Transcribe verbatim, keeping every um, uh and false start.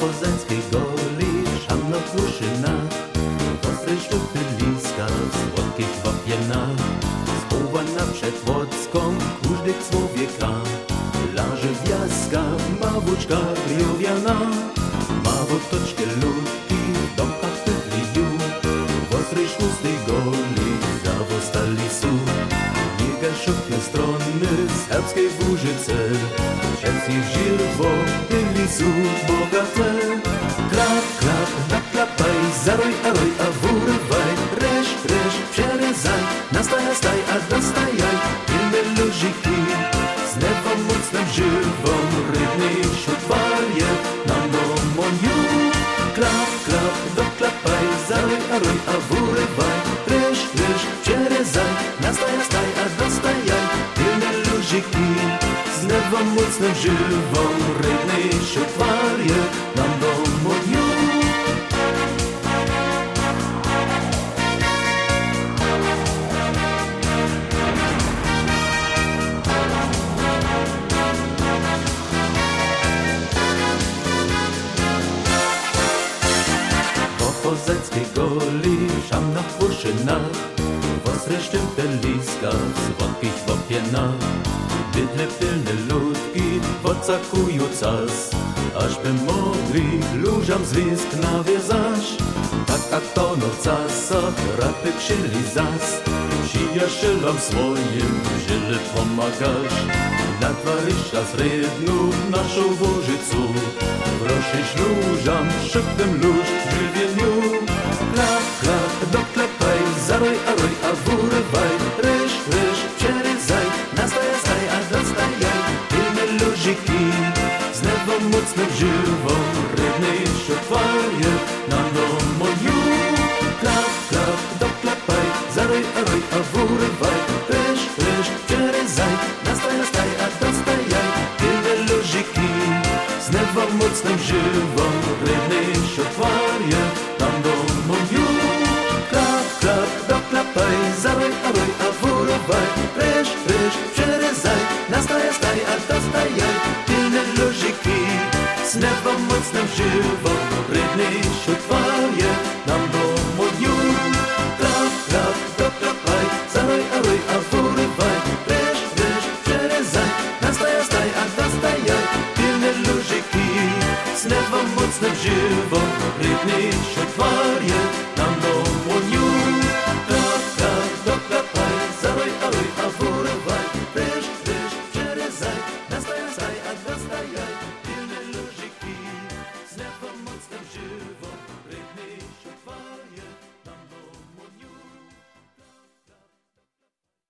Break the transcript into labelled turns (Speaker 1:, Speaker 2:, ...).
Speaker 1: Poznańskiej goli szamno płuszyna, ostrej sztuty liska, słodkich wapiena, schowana przed Łocką, każdy człowieka. Laże wjaska, mawuczka griowiana, ma w otoczkę ludki, w domkach pytliu, w ostrej sztutej goli, zawostali su. Biega szybkie strony z Herbskiej Wóżyce, przez ich żyrwo byli su bogate. Klap, klap, naklapaj, zarój, aroj, a wurywaj, resz, resz, przerezaj, nastaj, nastaj, a dostajaj, pilne ludziki, z newą mocnym żywą, rybny szutwarje, na nomoniu. Klap, klap, doklapaj, zarój, aroj, a wurywaj, resz, resz, przerezaj, nastaj, nastaj, a dostajaj, pilne ludziki, z newą mocnym żywą, rybny szutwarje, na nomoniu. Poznańskiej goli, szamna płuszyna, w ostrej sztympe liska, w słodkich wapienach. Bydle pilne ludki, podcakują cas, ażby mogli ludziom zwisk nawiązać. Tak jak to no w casach, rapy krzyli zas, przyjacielom swoim źle pomagasz. Na dwaryścia srebrnu w naszą Wóżycu, prosisz ludziom szybkim lóż żywieniu. Klap, klap, doklepaj, zarój, aroj, a wurywaj, ryż, ryż, przerezaj, nastaj, nastaj, a dostajaj, pilne ludziki, z newą mocnym żywą, rybnej szutwarje, na nomoniu. Klap, klap, doklepaj, zarój, aroj, a wurywaj, ryż, ryż, przerezaj, nastaj, nastaj, a dostajaj, pilne ludziki, z newą mocnym żywą, rybnej szutwarje, na nomoniu. Klap, klap, doklapaj, zarój, aroj, a wurywaj, ryż, ryż, przerezaj, nastaj, nastaj, a dostajaj, pilne ludziki, z newą mocnym żywą, rybnej szutwarje, na nomoniu. Klap, klap, doklapaj, zarój, aroj, a wurywaj, ryż, ryż, przerezaj, nastaj, nastaj, a dostajaj, pilne ludziki, z newą mocnym żywą, rybnej szutwarje, na nomoniu. Klap, klap, doklapaj, zarój, aroj, a wurywaj, ryż, ryż, przerezaj, nastaj,